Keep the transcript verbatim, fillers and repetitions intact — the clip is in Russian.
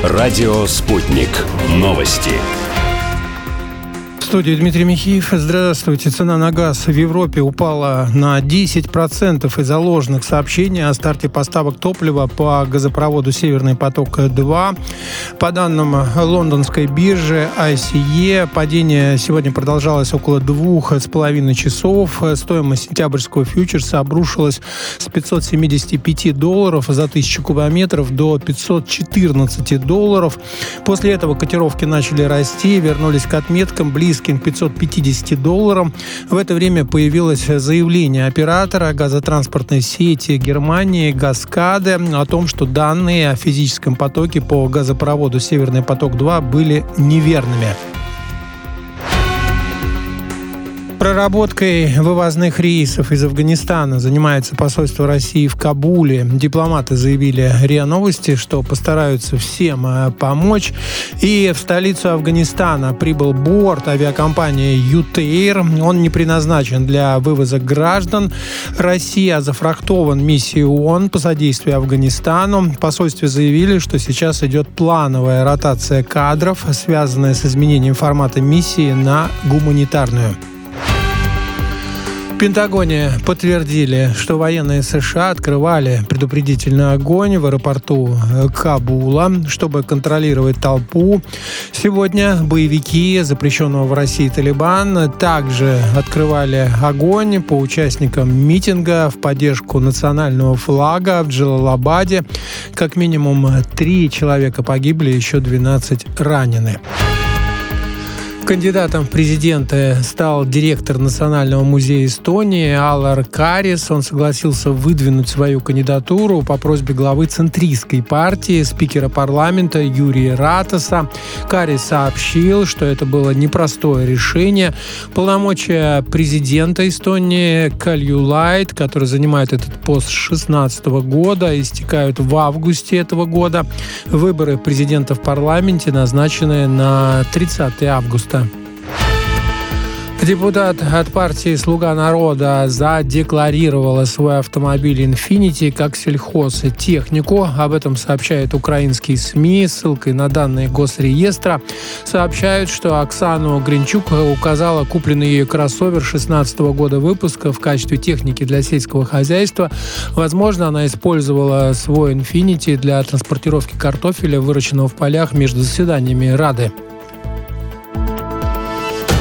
Радио «Спутник». Новости. В студии Дмитрий Михеев. Здравствуйте. Цена на газ в Европе упала на десять процентов из-за ложных сообщений о старте поставок топлива по газопроводу «Северный поток-два». По данным лондонской биржи ай си и, падение сегодня продолжалось около двух с половиной часов. Стоимость сентябрьского фьючерса обрушилась с пятьсот семьдесят пять долларов за тысячу кубометров до пятьсот четырнадцать долларов. После этого котировки начали расти, вернулись к отметкам близким к пятьсот пятьдесят долларам. В это время появилось заявление оператора газотранспортной сети Германии «Газкаде» о том, что данные о физическом потоке по газопроводу «Северный поток-два» были неверными. Проработкой вывозных рейсов из Афганистана занимается посольство России в Кабуле. Дипломаты заявили РИА Новости, что постараются всем помочь. И в столицу Афганистана прибыл борт авиакомпании «Ютейр». Он не предназначен для вывоза граждан России, а зафрахтован миссией ООН по содействию Афганистану. В посольстве заявили, что сейчас идет плановая ротация кадров, связанная с изменением формата миссии на гуманитарную. В Пентагоне подтвердили, что военные США открывали предупредительный огонь в аэропорту Кабула, чтобы контролировать толпу. Сегодня боевики запрещенного в России «Талибан» также открывали огонь по участникам митинга в поддержку национального флага в Джалалабаде. Как минимум три человека погибли, еще двенадцать ранены. Кандидатом в президенты стал директор Национального музея Эстонии Алар Карис. Он согласился выдвинуть свою кандидатуру по просьбе главы центристской партии, спикера парламента Юрия Ратаса. Карис сообщил, что это было непростое решение. Полномочия президента Эстонии Кальюлайд, который занимает этот пост с две тысячи шестнадцатого года, истекают в августе этого года. Выборы президента в парламенте назначены на тридцатое августа. Депутат от партии «Слуга народа» задекларировала свой автомобиль «Инфинити» как сельхозтехнику. Об этом сообщают украинские СМИ. Ссылкой на данные Госреестра сообщают, что Оксану Гринчук указала купленный ею кроссовер шестнадцатого года выпуска в качестве техники для сельского хозяйства. Возможно, она использовала свой «Инфинити» для транспортировки картофеля, выращенного в полях, между заседаниями Рады.